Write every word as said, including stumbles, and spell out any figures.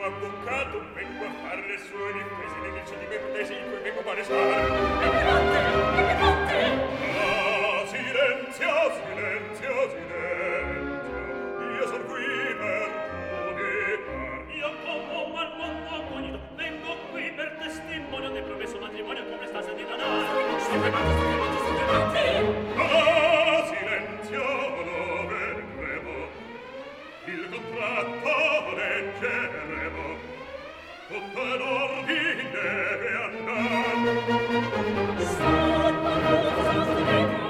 avvocato, vengo a fare le sue difese nei dieci di me protesi in cui vengo a palesare. Ah, silenzio, silenzio, silenzio, io son qui per giudicare. Io come mal mondo accognito vengo qui per testimonio del promesso matrimonio come stase di danare. State matti, state matti, state matti! Ah, silenzio, lo vedremo, il contratto leggeremo, tutto in ordine deve andare. Sta, ma non so, sta,